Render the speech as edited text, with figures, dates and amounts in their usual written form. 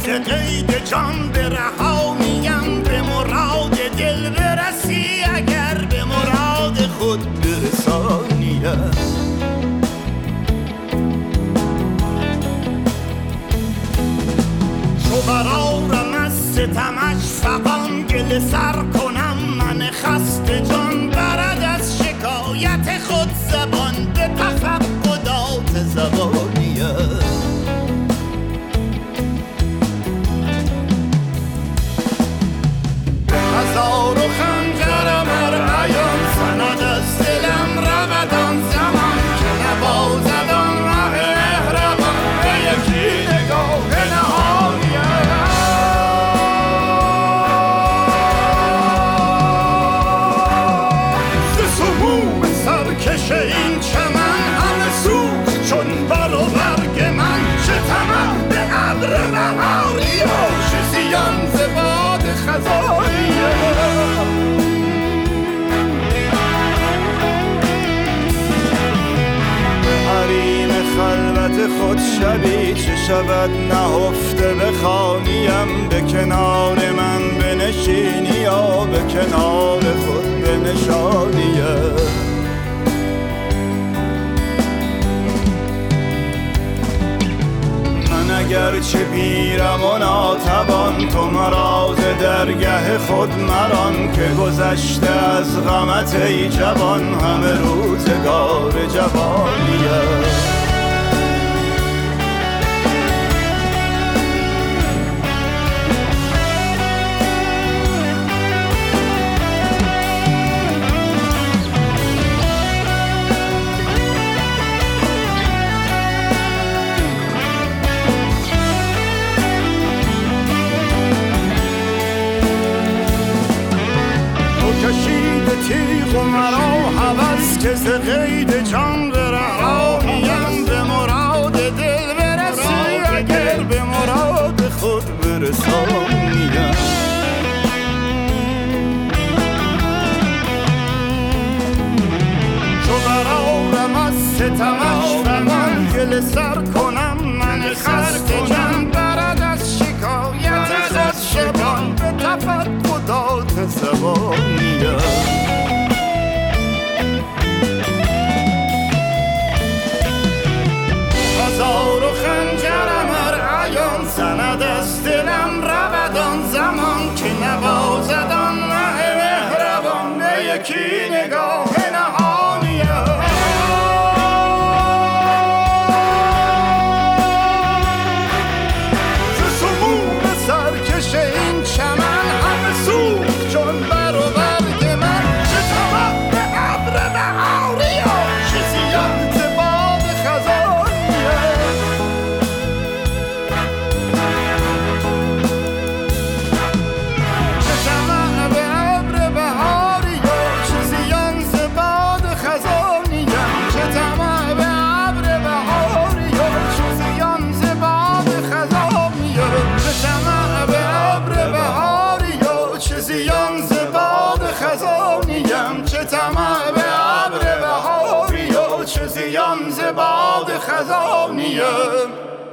قید جان برهانیم، به مراد دل برسی اگر به مراد خود برسانیم. چو برارم از ستمش فغان، گله سر کنم من خسته جان، برد از شکایت خود زبان به تفقدات زبانیم. هزار و خنجرم هر عیان سند از دلم رود آن زمان، که نبازد آن ره مهربان به یکی نگاه نهانیم. ز سموم سرکش این چمن همه سوخت چون بر و برگ من، چه طمع به ابر بهاری و چه زیان ز باد خزانی. حریم خلوت خود شبی چه شود نهفته بخوانیم، به کنار من بنشینی یا به کنار خود بنشانیم. اگرچه پیرم و ناتوان تو مرا ز درگه خود مران، که گذشته از غمت ای جوان همه روزگار جوانیم. کشید تیغ و مرا هوس که ز قید جان برهانیم، به مراد دل برسی اگر به مراد خود برسانیم. چو برآرم از ستمش فغان، گله سر کنم من خسته جان، برد از شکایت خود شبان به تفقدات زبانیم. هزار و خنجرم هر عیان سند از دلم رود آن زمان، که نوازد آن ره مهربان به یکی نگاه نهانیم. ز سموم سرکش این چمن همه سوخت چون بر و برگ من، چه طمع به ابر بهاری و چه زیان ز باد خزانیم. چه طمع به ابر بهاری و چه زیان ز باد خزانیم. چه طمع به ابر بهاری و چه زیان ز باد خزانیم. چه طمع به ابر بهاری و چه زیان ز باد خزانیم. چه طمع به ابر بهاری و چه زیان ز باد خزانیم.